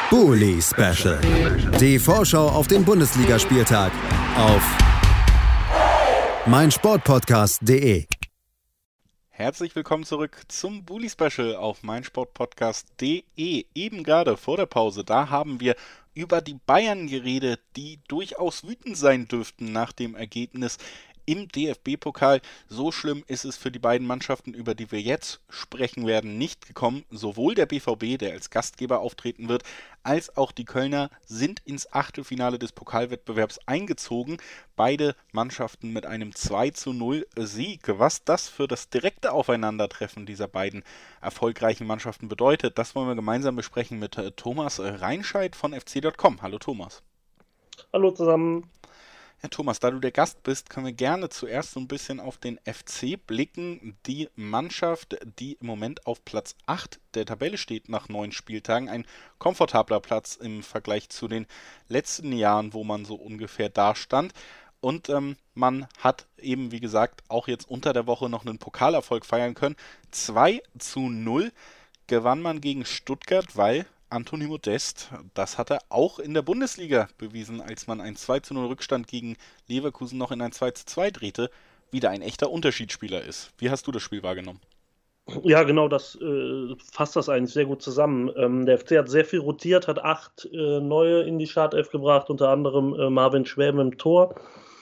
Bully Special. Die Vorschau auf den Bundesligaspieltag auf meinsportpodcast.de. Herzlich willkommen zurück zum Bully Special auf meinsportpodcast.de. Eben gerade vor der Pause, da haben wir über die Bayern geredet, die durchaus wütend sein dürften nach dem Ergebnis im DFB-Pokal. So schlimm ist es für die beiden Mannschaften, über die wir jetzt sprechen werden, nicht gekommen. Sowohl der BVB, der als Gastgeber auftreten wird, als auch die Kölner sind ins Achtelfinale des Pokalwettbewerbs eingezogen. Beide Mannschaften mit einem 2:0 Sieg. Was das für das direkte Aufeinandertreffen dieser beiden erfolgreichen Mannschaften bedeutet, das wollen wir gemeinsam besprechen mit Thomas Reinscheid von fc.com. Hallo Thomas. Hallo zusammen. Ja, Thomas, da du der Gast bist, können wir gerne zuerst so ein bisschen auf den FC blicken. Die Mannschaft, die im Moment auf Platz 8 der Tabelle steht nach 9 Spieltagen. Ein komfortabler Platz im Vergleich zu den letzten Jahren, wo man so ungefähr da stand. Und man hat eben, wie gesagt, auch jetzt unter der Woche noch einen Pokalerfolg feiern können. 2:0 gewann man gegen Stuttgart, weil Anthony Modest, das hat er auch in der Bundesliga bewiesen, als man einen 2:0 Rückstand gegen Leverkusen noch in ein 2:2 drehte, wieder ein echter Unterschiedsspieler ist. Wie hast du das Spiel wahrgenommen? Ja, genau, das fasst das eigentlich sehr gut zusammen. Der FC hat sehr viel rotiert, hat 8 neue in die Startelf gebracht, unter anderem Marvin Schwäbe im Tor.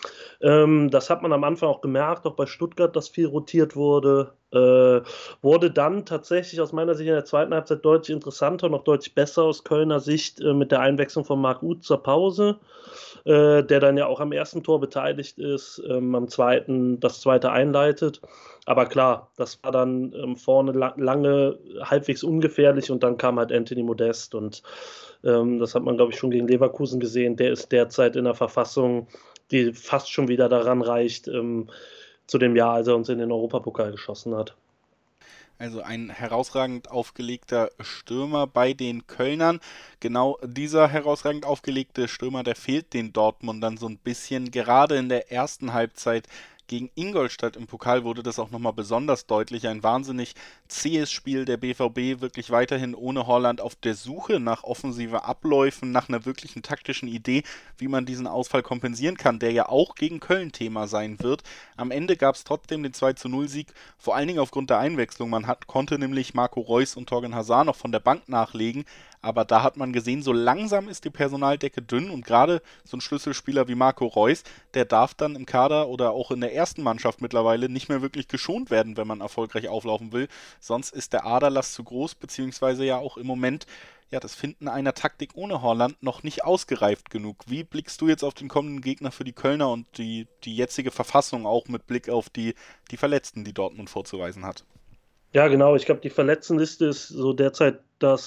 Das hat man am Anfang auch gemerkt, auch bei Stuttgart, dass viel rotiert wurde. Wurde dann tatsächlich aus meiner Sicht in der zweiten Halbzeit deutlich interessanter und auch deutlich besser aus Kölner Sicht mit der Einwechslung von Marc Uth zur Pause, der dann ja auch am ersten Tor beteiligt ist, am zweiten das zweite einleitet. Aber klar, das war dann vorne lange halbwegs ungefährlich und dann kam halt Anthony Modest und das hat man, glaube ich, schon gegen Leverkusen gesehen. Der ist derzeit in der Verfassung, die fast schon wieder daran reicht, zu dem Jahr, als er uns in den Europapokal geschossen hat. Also ein herausragend aufgelegter Stürmer bei den Kölnern. Genau dieser herausragend aufgelegte Stürmer, der fehlt den Dortmundern so ein bisschen. Gerade in der ersten Halbzeit gegen Ingolstadt im Pokal wurde das auch nochmal besonders deutlich. Ein wahnsinnig zähes Spiel, der BVB wirklich weiterhin ohne Haaland auf der Suche nach offensiven Abläufen, nach einer wirklichen taktischen Idee, wie man diesen Ausfall kompensieren kann, der ja auch gegen Köln Thema sein wird. Am Ende gab es trotzdem den 2:0 Sieg, vor allen Dingen aufgrund der Einwechslung. Man konnte nämlich Marco Reus und Thorgan Hazard noch von der Bank nachlegen, aber da hat man gesehen, so langsam ist die Personaldecke dünn und gerade so ein Schlüsselspieler wie Marco Reus, der darf dann im Kader oder auch in der ersten Mannschaft mittlerweile nicht mehr wirklich geschont werden, wenn man erfolgreich auflaufen will. Sonst ist der Aderlass zu groß, beziehungsweise ja auch im Moment das Finden einer Taktik ohne Haaland noch nicht ausgereift genug. Wie blickst du jetzt auf den kommenden Gegner für die Kölner und die jetzige Verfassung auch mit Blick auf die Verletzten, die Dortmund vorzuweisen hat? Ja, genau. Ich glaube, die Verletztenliste ist so derzeit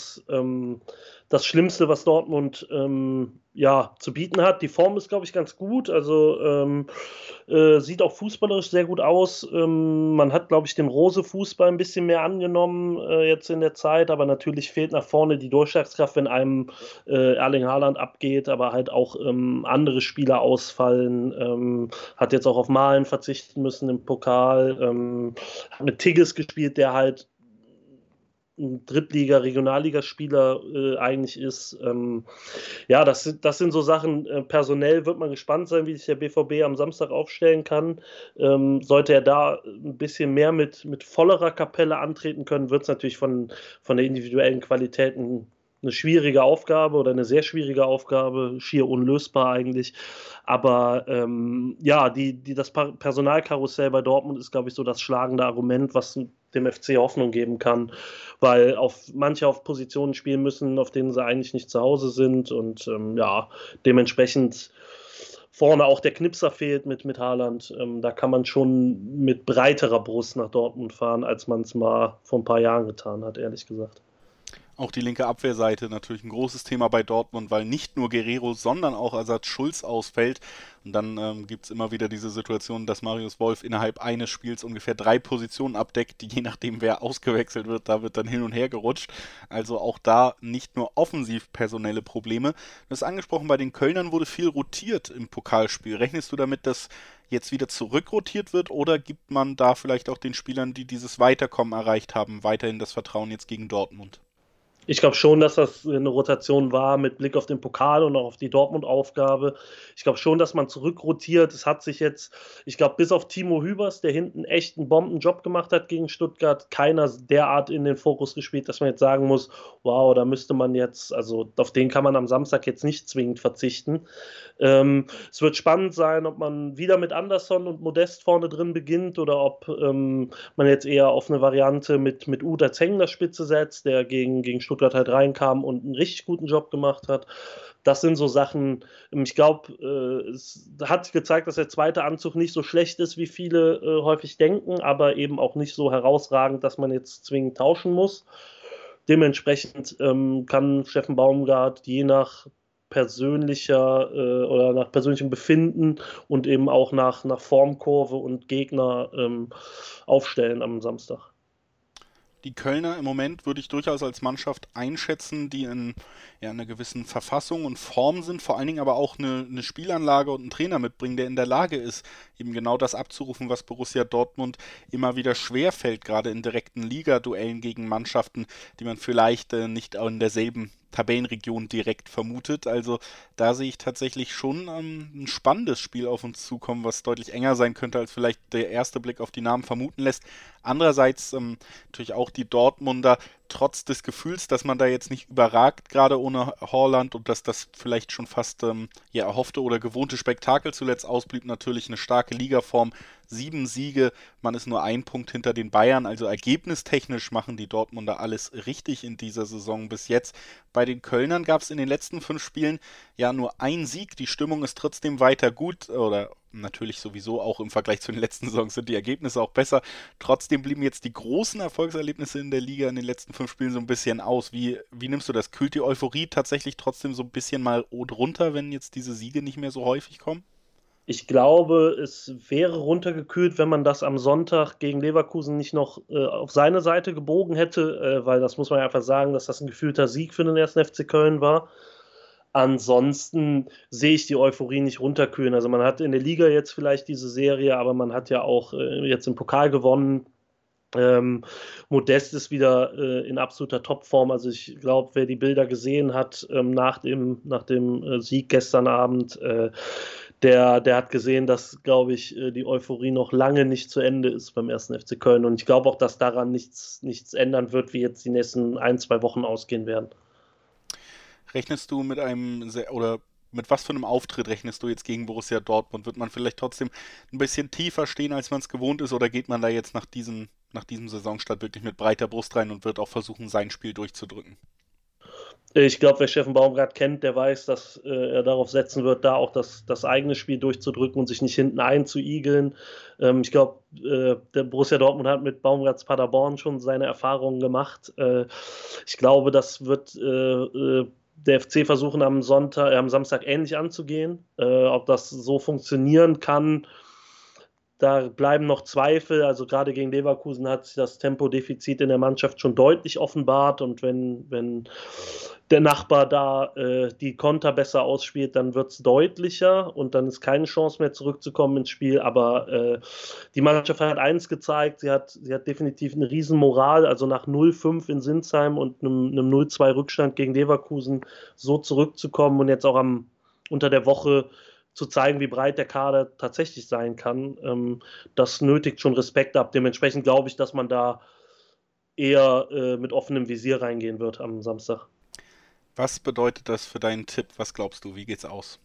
das Schlimmste, was Dortmund zu bieten hat. Die Form ist, glaube ich, ganz gut. Also sieht auch fußballerisch sehr gut aus. Man hat, glaube ich, dem Rose-Fußball ein bisschen mehr angenommen jetzt in der Zeit. Aber natürlich fehlt nach vorne die Durchschlagskraft, wenn einem Erling Haaland abgeht, aber halt auch andere Spieler ausfallen. Hat jetzt auch auf Malen verzichten müssen im Pokal. Hat mit Tigges gespielt, der halt ein Drittliga-Regionalligaspieler eigentlich ist. Das sind so Sachen. Personell wird man gespannt sein, wie sich der BVB am Samstag aufstellen kann. Sollte er da ein bisschen mehr mit vollerer Kapelle antreten können, wird es natürlich von der individuellen Qualität eine schwierige Aufgabe oder eine sehr schwierige Aufgabe, schier unlösbar eigentlich. Aber das Personalkarussell bei Dortmund ist, glaube ich, so das schlagende Argument, was dem FC Hoffnung geben kann, weil manche auf Positionen spielen müssen, auf denen sie eigentlich nicht zu Hause sind und dementsprechend vorne auch der Knipser fehlt mit Haaland. Da kann man schon mit breiterer Brust nach Dortmund fahren, als man es mal vor ein paar Jahren getan hat, ehrlich gesagt. Auch die linke Abwehrseite natürlich ein großes Thema bei Dortmund, weil nicht nur Guerrero, sondern auch Ersatz Schulz ausfällt. Und dann gibt es immer wieder diese Situation, dass Marius Wolf innerhalb eines Spiels ungefähr 3 Positionen abdeckt, die je nachdem wer ausgewechselt wird, da wird dann hin und her gerutscht. Also auch da nicht nur offensiv personelle Probleme. Das ist angesprochen, bei den Kölnern wurde viel rotiert im Pokalspiel. Rechnest du damit, dass jetzt wieder zurückrotiert wird oder gibt man da vielleicht auch den Spielern, die dieses Weiterkommen erreicht haben, weiterhin das Vertrauen jetzt gegen Dortmund? Ich glaube schon, dass das eine Rotation war mit Blick auf den Pokal und auch auf die Dortmund-Aufgabe. Ich glaube schon, dass man zurückrotiert. Es hat sich jetzt, ich glaube, bis auf Timo Hübers, der hinten echt einen Bombenjob gemacht hat gegen Stuttgart, keiner derart in den Fokus gespielt, dass man jetzt sagen muss, wow, da müsste man jetzt, also auf den kann man am Samstag jetzt nicht zwingend verzichten. Es wird spannend sein, ob man wieder mit Anderson und Modest vorne drin beginnt oder ob man jetzt eher auf eine Variante mit Uth als hängender Spitze setzt, der gegen Stuttgart halt reinkam und einen richtig guten Job gemacht hat. Das sind so Sachen, ich glaube, es hat gezeigt, dass der zweite Anzug nicht so schlecht ist, wie viele häufig denken, aber eben auch nicht so herausragend, dass man jetzt zwingend tauschen muss. Dementsprechend kann Steffen Baumgart je nach persönlicher oder nach persönlichem Befinden und eben auch nach Formkurve und Gegner aufstellen am Samstag. Die Kölner im Moment würde ich durchaus als Mannschaft einschätzen, die in einer gewissen Verfassung und Form sind, vor allen Dingen aber auch eine Spielanlage und einen Trainer mitbringen, der in der Lage ist, eben genau das abzurufen, was Borussia Dortmund immer wieder schwerfällt, gerade in direkten Ligaduellen gegen Mannschaften, die man vielleicht nicht in derselben Tabellenregion direkt vermutet. Also da sehe ich tatsächlich schon ein spannendes Spiel auf uns zukommen, was deutlich enger sein könnte, als vielleicht der erste Blick auf die Namen vermuten lässt. Andererseits natürlich auch die Dortmunder, trotz des Gefühls, dass man da jetzt nicht überragt, gerade ohne Haaland, und dass das vielleicht schon fast erhoffte oder gewohnte Spektakel zuletzt ausblieb, natürlich eine starke Ligaform. 7 Siege, man ist nur 1 Punkt hinter den Bayern, also ergebnistechnisch machen die Dortmunder alles richtig in dieser Saison bis jetzt. Bei den Kölnern gab es in den letzten 5 Spielen ja nur 1 Sieg, die Stimmung ist trotzdem weiter gut, oder natürlich sowieso auch im Vergleich zu den letzten Saisons sind die Ergebnisse auch besser. Trotzdem blieben jetzt die großen Erfolgserlebnisse in der Liga in den letzten 5 Spielen so ein bisschen aus. Wie nimmst du das? Kühlt die Euphorie tatsächlich trotzdem so ein bisschen mal runter, wenn jetzt diese Siege nicht mehr so häufig kommen? Ich glaube, es wäre runtergekühlt, wenn man das am Sonntag gegen Leverkusen nicht noch auf seine Seite gebogen hätte, weil das muss man ja einfach sagen, dass das ein gefühlter Sieg für den 1. FC Köln war. Ansonsten sehe ich die Euphorie nicht runterkühlen. Also man hat in der Liga jetzt vielleicht diese Serie, aber man hat ja auch jetzt im Pokal gewonnen. Modest ist wieder in absoluter Topform. Also ich glaube, wer die Bilder gesehen hat nach dem Sieg gestern Abend, der hat gesehen, dass, glaube ich, die Euphorie noch lange nicht zu Ende ist beim 1. FC Köln. Und ich glaube auch, dass daran nichts ändern wird, wie jetzt die nächsten 1, 2 Wochen ausgehen werden. Rechnest du mit oder mit was für einem Auftritt rechnest du jetzt gegen Borussia Dortmund? Wird man vielleicht trotzdem ein bisschen tiefer stehen, als man es gewohnt ist, oder geht man da jetzt nach diesem Saisonstart wirklich mit breiter Brust rein und wird auch versuchen, sein Spiel durchzudrücken? Ich glaube, wer Steffen Baumgart kennt, der weiß, dass er darauf setzen wird, da auch das eigene Spiel durchzudrücken und sich nicht hinten einzuigeln. Ich glaube, der Borussia Dortmund hat mit Baumgarts Paderborn schon seine Erfahrungen gemacht. Ich glaube, das wird der FC versuchen am Samstag ähnlich anzugehen. Ob das so funktionieren kann, da bleiben noch Zweifel. Also gerade gegen Leverkusen hat sich das Tempodefizit in der Mannschaft schon deutlich offenbart. Und wenn der Nachbar da die Konter besser ausspielt, dann wird es deutlicher und dann ist keine Chance mehr zurückzukommen ins Spiel. Aber die Mannschaft hat eins gezeigt, sie hat definitiv eine Riesenmoral. Also nach 0-5 in Sinsheim und einem 0-2 Rückstand gegen Leverkusen so zurückzukommen und jetzt auch unter der Woche zu zeigen, wie breit der Kader tatsächlich sein kann, das nötigt schon Respekt ab. Dementsprechend glaube ich, dass man da eher mit offenem Visier reingehen wird am Samstag. Was bedeutet das für deinen Tipp? Was glaubst du? Wie geht's aus?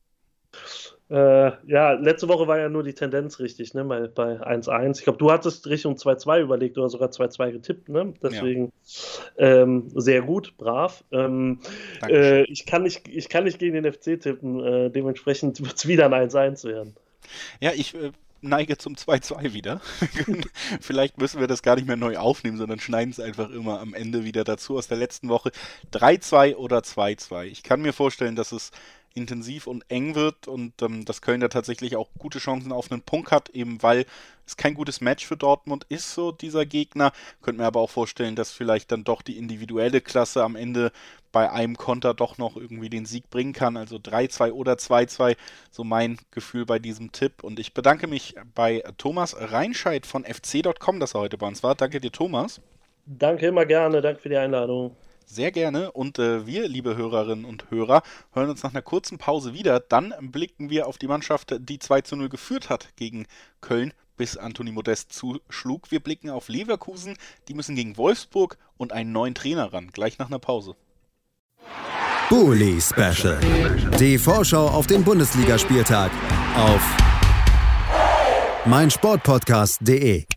Ja, letzte Woche war ja nur die Tendenz richtig, ne, bei 1-1. Ich glaube, du hattest Richtung 2-2 überlegt oder sogar 2-2 getippt, ne? Deswegen sehr gut, brav. Ich kann nicht gegen den FC tippen, dementsprechend wird es wieder ein 1-1 werden. Ja, ich neige zum 2-2 wieder. Vielleicht müssen wir das gar nicht mehr neu aufnehmen, sondern schneiden es einfach immer am Ende wieder dazu aus der letzten Woche. 3-2 oder 2-2. Ich kann mir vorstellen, dass es intensiv und eng wird und dass Köln da tatsächlich auch gute Chancen auf einen Punkt hat, eben weil es kein gutes Match für Dortmund ist, so dieser Gegner. Könnte mir aber auch vorstellen, dass vielleicht dann doch die individuelle Klasse am Ende bei einem Konter doch noch irgendwie den Sieg bringen kann. Also 3-2 oder 2-2, so mein Gefühl bei diesem Tipp. Und ich bedanke mich bei Thomas Reinscheid von fc.com, dass er heute bei uns war. Danke dir, Thomas. Danke, immer gerne. Danke für die Einladung. Sehr gerne. Und wir, liebe Hörerinnen und Hörer, hören uns nach einer kurzen Pause wieder. Dann blicken wir auf die Mannschaft, die 2-0 geführt hat gegen Köln, bis Anthony Modest zuschlug. Wir blicken auf Leverkusen. Die müssen gegen Wolfsburg und einen neuen Trainer ran. Gleich nach einer Pause. Bully Special. Die Vorschau auf den Bundesligaspieltag auf meinsportpodcast.de.